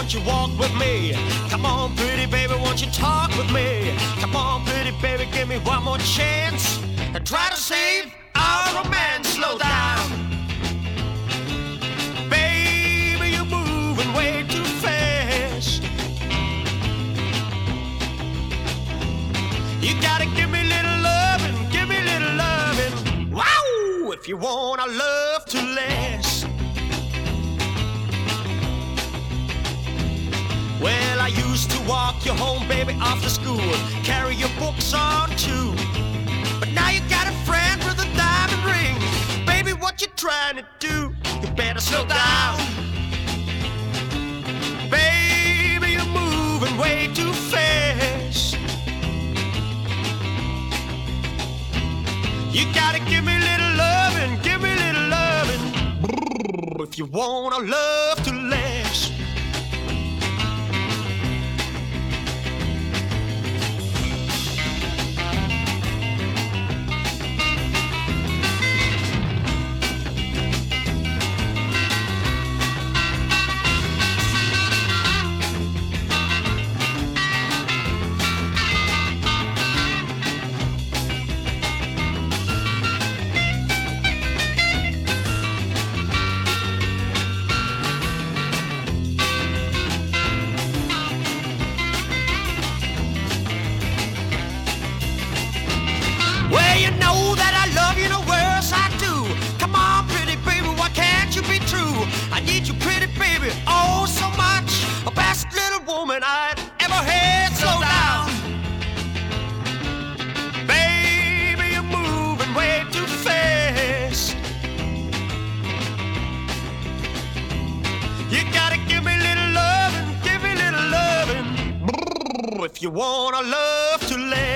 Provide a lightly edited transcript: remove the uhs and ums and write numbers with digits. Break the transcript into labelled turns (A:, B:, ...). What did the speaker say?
A: won't you walk with me? Come on, pretty baby, won't you talk with me? Come on, pretty baby, give me one more chance and try to save our romance. Slow down, baby, you're moving way too fast. You gotta give me a little loving, give me a little loving. Wow, if you want our love to last. Well, I used to walk you home, baby, after school, carry your books on too. But now you got a friend with a diamond ring. Baby, what you trying to do? You better slow down. Baby, you're moving way too fast. You gotta give me a little loving, give me a little loving. If you want our love to last. Well, you know that I love you, no worse I do. Come on, pretty baby, why can't you be true? I need you, pretty baby, oh so much. The best little woman I'd ever had. Slow down, baby, you're moving way too fast. You gotta give me a little loving, give me a little loving. If you want our love to last.